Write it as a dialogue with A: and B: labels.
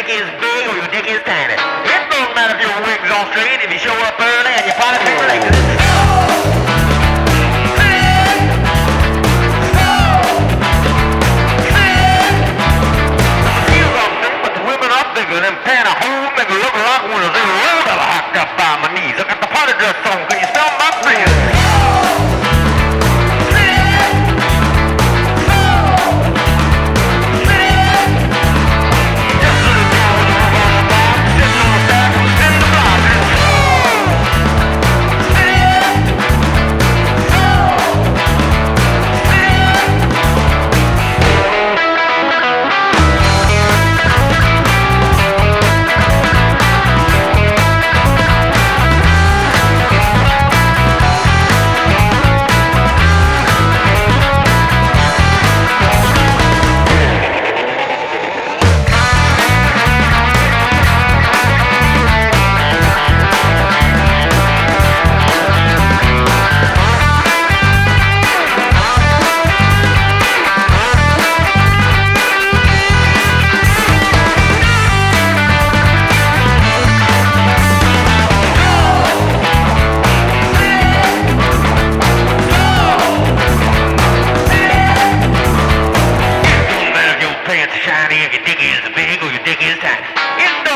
A: is big or your dick is tiny. It don't matter if your wig's on straight, if you show up early and you probably feel like this. But the women are bigger than pantyhose, make it look like one of them roll that I hocked up by my knees. I got the party dress on, can you smell my breath? Shiny if your dick is big or your dick is tiny. It